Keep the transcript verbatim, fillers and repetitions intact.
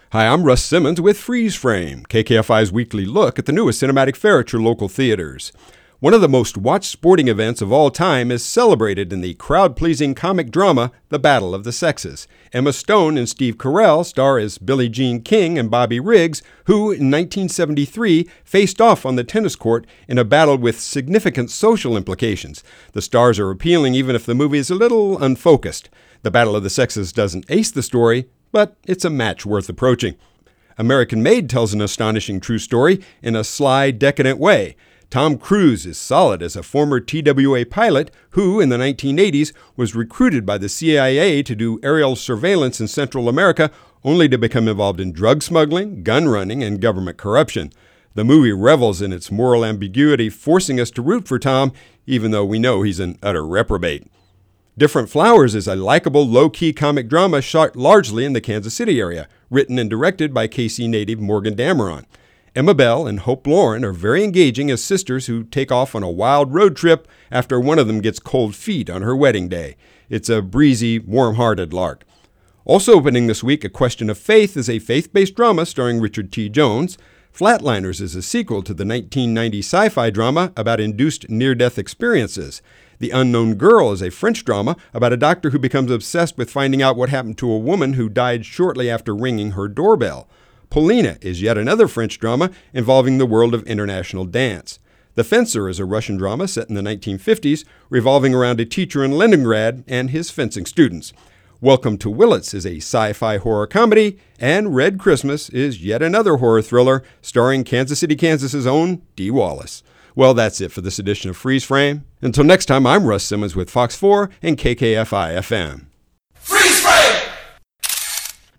Hi, I'm Russ Simmons with Freeze Frame, K K F I's weekly look at the newest cinematic fare at your local theaters. One of the most watched sporting events of all time is celebrated in the crowd-pleasing comic drama, The Battle of the Sexes. Emma Stone and Steve Carell star as Billie Jean King and Bobby Riggs, who in nineteen seventy-three faced off on the tennis court in a battle with significant social implications. The stars are appealing even if the movie is a little unfocused. The Battle of the Sexes doesn't ace the story, but it's a match worth approaching. American Made tells an astonishing true story in a sly, decadent way. Tom Cruise is solid as a former T W A pilot who, in the nineteen eighties, was recruited by the C I A to do aerial surveillance in Central America, only to become involved in drug smuggling, gun running, and government corruption. The movie revels in its moral ambiguity, forcing us to root for Tom, even though we know he's an utter reprobate. Different Flowers is a likable, low-key comic drama shot largely in the Kansas City area, written and directed by K C native Morgan Dameron. Emma Bell and Hope Lauren are very engaging as sisters who take off on a wild road trip after one of them gets cold feet on her wedding day. It's a breezy, warm-hearted lark. Also opening this week, A Question of Faith is a faith-based drama starring Richard T. Jones. Flatliners is a sequel to the nineteen ninety sci-fi drama about induced near-death experiences. The Unknown Girl is a French drama about a doctor who becomes obsessed with finding out what happened to a woman who died shortly after ringing her doorbell. Polina is yet another French drama involving the world of international dance. The Fencer is a Russian drama set in the nineteen fifties, revolving around a teacher in Leningrad and his fencing students. Welcome to Willits is a sci-fi horror comedy, and Red Christmas is yet another horror thriller starring Kansas City, Kansas's own Dee Wallace. Well, that's it for this edition of Freeze Frame. Until next time, I'm Russ Simmons with Fox four and K K F I F M. Freeze Frame!